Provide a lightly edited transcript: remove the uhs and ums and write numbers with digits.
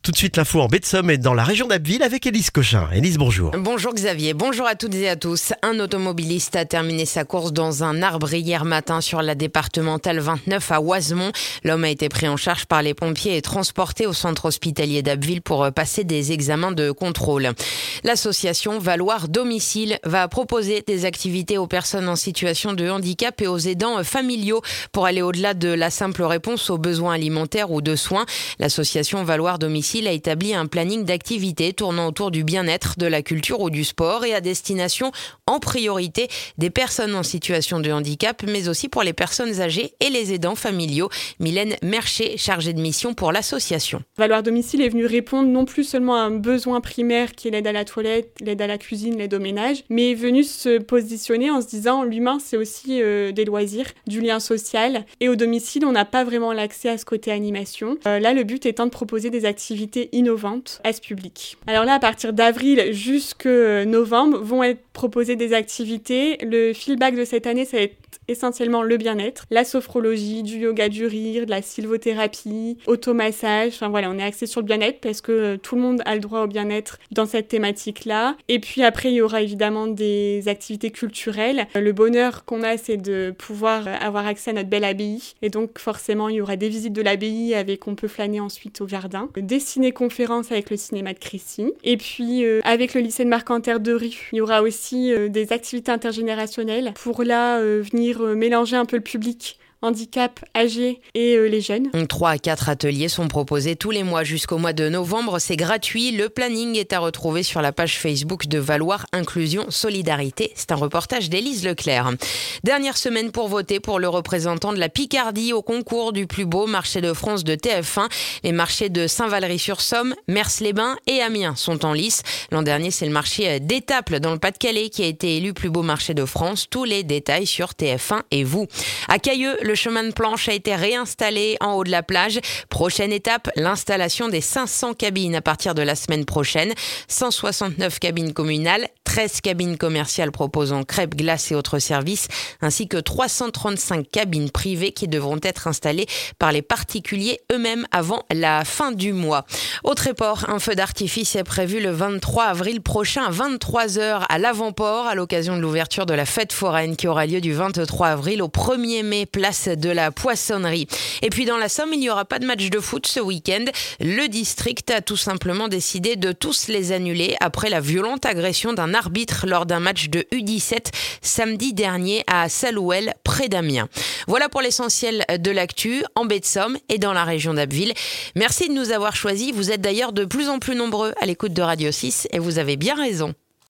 Tout de suite l'info en baie de Somme et dans la région d'Abbeville avec Élise Cochin. Élise, bonjour. Bonjour Xavier, bonjour à toutes et à tous. Un automobiliste a terminé sa course dans un arbre hier matin sur la départementale 29 à Oisemont. L'homme a été pris en charge par les pompiers et transporté au centre hospitalier d'Abbeville pour passer des examens de contrôle. L'association Valoir Domicile va proposer des activités aux personnes en situation de handicap et aux aidants familiaux pour aller au-delà de la simple réponse aux besoins alimentaires ou de soins. L'association Valoir Domicile a établi un planning d'activités tournant autour du bien-être, de la culture ou du sport et à destination en priorité des personnes en situation de handicap, mais aussi pour les personnes âgées et les aidants familiaux. Mylène Mercher, chargée de mission pour l'association. Valoir Domicile est venu répondre non plus seulement à un besoin primaire qui est l'aide à la toilette, l'aide à la cuisine, l'aide au ménage, mais est venu se positionner en se disant l'humain c'est aussi des loisirs, du lien social, et au domicile on n'a pas vraiment l'accès à ce côté animation. Là le but étant de proposer des activités innovantes à ce public. Alors là à partir d'avril jusque novembre vont être proposées des activités. Le feedback de cette année ça va être essentiellement le bien-être, la sophrologie, du yoga du rire, de la sylvothérapie, automassage, enfin voilà, on est axé sur le bien-être parce que tout le monde a le droit au bien-être dans cette thématique-là. Et puis après, il y aura évidemment des activités culturelles. Le bonheur qu'on a, c'est de pouvoir avoir accès à notre belle abbaye. Et donc forcément, il y aura des visites de l'abbaye avec on peut flâner ensuite au jardin. Des ciné-conférences avec le cinéma de Crécy. Et puis avec le lycée de Marcanterre de Rue, il y aura aussi des activités intergénérationnelles pour là venir mélanger un peu le public handicap, âgés et les jeunes. 3 à 4 ateliers sont proposés tous les mois jusqu'au mois de novembre. C'est gratuit. Le planning est à retrouver sur la page Facebook de Valoir Inclusion Solidarité. C'est un reportage d'Élise Leclerc. Dernière semaine pour voter pour le représentant de la Picardie au concours du plus beau marché de France de TF1. Les marchés de Saint-Valery-sur-Somme, Mers-les-Bains et Amiens sont en lice. L'an dernier, c'est le marché d'Étaples dans le Pas-de-Calais qui a été élu plus beau marché de France. Tous les détails sur TF1 et vous. À Cailleux, le chemin de planche a été réinstallé en haut de la plage. Prochaine étape, l'installation des 500 cabines à partir de la semaine prochaine. 169 cabines communales, 13 cabines commerciales proposant crêpes, glaces et autres services, ainsi que 335 cabines privées qui devront être installées par les particuliers eux-mêmes avant la fin du mois. Au Tréport, un feu d'artifice est prévu le 23 avril prochain à 23h à l'avant-port à l'occasion de l'ouverture de la fête foraine qui aura lieu du 23 avril au 1er mai, place de la Poissonnerie. Et puis dans la Somme, il n'y aura pas de match de foot ce week-end. Le district a tout simplement décidé de tous les annuler après la violente agression d'un arbitre lors d'un match de U17 samedi dernier à Salouel, près d'Amiens. Voilà pour l'essentiel de l'actu en baie de Somme et dans la région d'Abbeville. Merci de nous avoir choisis. Vous êtes d'ailleurs de plus en plus nombreux à l'écoute de Radio 6 et vous avez bien raison.